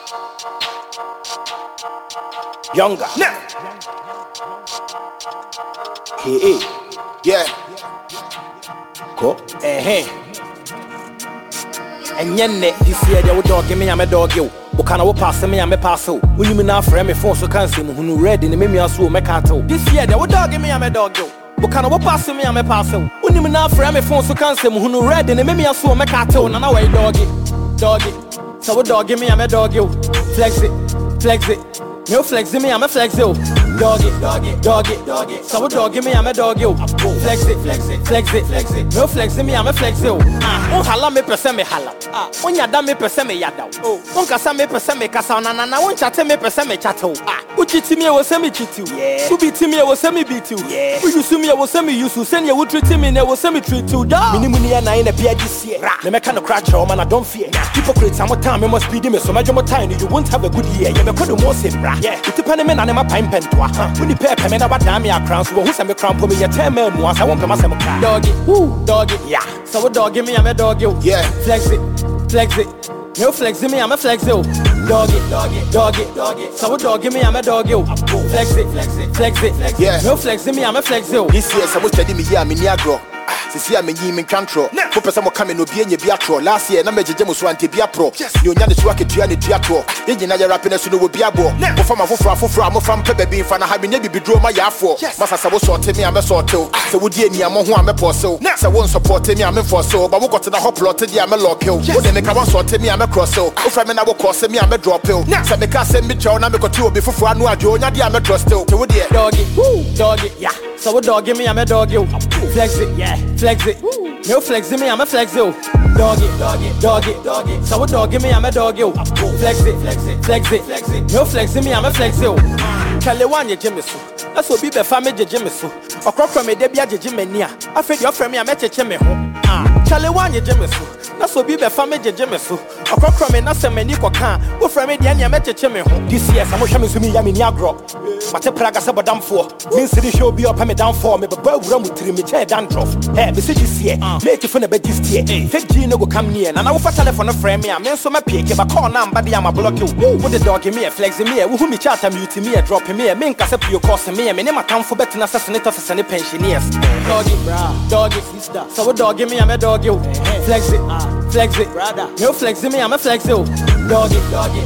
Younger. Nah. Hey. Yeah. Go. And yenne this year they would dog me, I'm a dog you. What can I pass me? I'm a parcel. When you now for me phone so can't see who read in the meme as well, Mekato. This year they would dog me, I'm a dog you. What can I pass me? I'm a parcel. When you now for me phone so can't see who read in the meme as well, Mekato. And now I doggy. So what dog me? I'm a dog you. Flex it. No flex me, I'm a flex you. Doggy. So what dog me? I'm a dog you. Flex it. No flex me, I'm a flex you. Oh, hala me pese me hala. On yada me pese me yada. On kasa me pese me kasa. Na on chate me pese me chato. Uchi me was semi chitu. Who beat me was semi beat you. Who you see me was semi used. Send you would treat me, ne was semi treat you. Minimum and I in a beer this year. The mechanic crash home and I don't fear. Hypocrites, some time, you must be them so much more time. You won't have a good year. You could more sim. Yeah, it's a penman and I'm a pine pen to when you pay payment about damn your crowns, who's a crown for me a 10 men once I won't come as a doggy. Doggy, yeah. So what dog give me? I'm a dog you. Yeah, flex it. No flex me, I'm a flex you. Doggy. So what dog give me? I'm a dog you. Flex it. Yeah, no flex me, I'm a flex you. This year, someone study me, I'm in Niagara. See, I'm in control. Papa, someone coming to be in your biatro. Last year, Namaj Jamus want to be a pro. You know, the rocket to any biatro. Then you know your happiness will be a bo. From a from Pepper being fan, having maybe be draw my yafo. Massa was sorting me, I'm a sort of. So would you near who I'm a poso? So won't support me, I'm a for so. But we got to the hot plot, I'm a lock hill. What they make a one sort me, I'm a cross so. If I'm an hour cross me, I'm a drop hill. So they can't send me John, I'm a two before I know I join, I'm a trust still. Doggy, yeah. So what dog give me? I'm a dog you. Flex it, yeah. Flex it. No flex me, I'm a flex you. Doggy. So what dog give me? I'm a dog you. Flex it. No flex me, I'm a flex you. Kalewanya Jimisu. That's what be the family Jimisu. Or crop from a debia Jimenia. I feel your friend me, I met a chimney. Kalewanya Jimisu. That's what be the family Jimisu. Or crop from a Nasa Meniko can. Who from a Diana met a chimney. This year, some of me, I'm in Yagro. But a Praga Sabadam for. Means the show be up and down for me, but boy, run with me, chair dandruff. Hey, the city here. Make you fun about this year. Fake Gino will come near, and I will telephone a friend me. I mean, so my pick, but call now, but I'm a block you. Put the dog in me, flexing me, who me chat and mute me, dropping me, and make us up your cost me, and name a town for better assassinators and pensioners. Doggy, sister. So what dog give me? I'm a dog you. Flex it, brother. No flexing me, I'm a flex you. Doggy.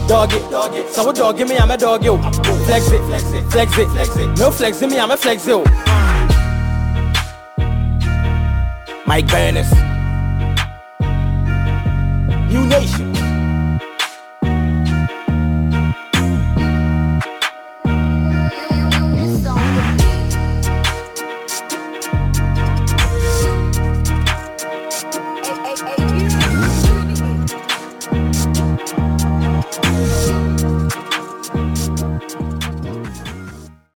So what dog give me? I'm a dog you. Flex it. No flexing me, I'm a flex you. Mike Burners, New Nation.